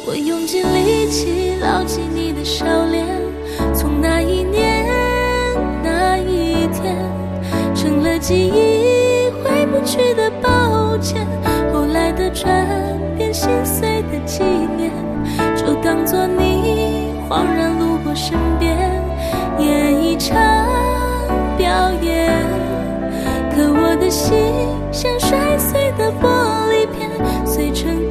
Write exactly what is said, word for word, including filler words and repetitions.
我用尽力气牢记你的笑脸，从那一年那一天，成了记忆回不去的抱歉。后来的转变，心碎的纪念，就当作你恍然路过身边，演一场表演。可我的心像摔碎的玻璃片，碎成